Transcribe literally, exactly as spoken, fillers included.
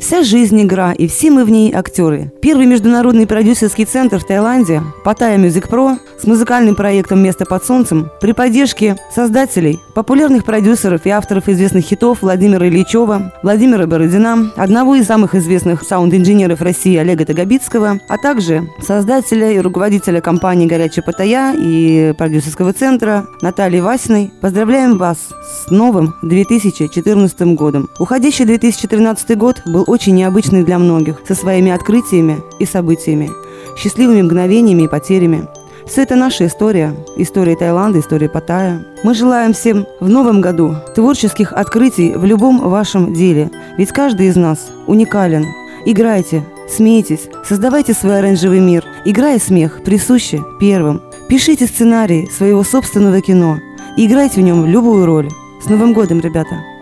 Вся жизнь игра, и все мы в ней актеры. Первый международный продюсерский центр в Таиланде Pattaya Music Pro с музыкальным проектом «Место под солнцем» при поддержке создателей, популярных продюсеров и авторов известных хитов Владимира Ильичева, Владимира Бородина, одного из самых известных саунд-инженеров России Олега Тагобицкого, а также создателя и руководителя компании «Горячая Паттайя» и продюсерского центра Натальи Васиной. Поздравляем вас с новым две тысячи четырнадцатым годом. Уходящий две тысячи тринадцатый год был очень необычный для многих, со своими открытиями и событиями, счастливыми мгновениями и потерями. Все это наша история, история Таиланда, история Паттайя. Мы желаем всем в новом году творческих открытий в любом вашем деле, ведь каждый из нас уникален. Играйте, смейтесь, создавайте свой оранжевый мир. Игра и смех присущи первым. Пишите сценарий своего собственного кино и играйте в нем любую роль. С Новым годом, ребята!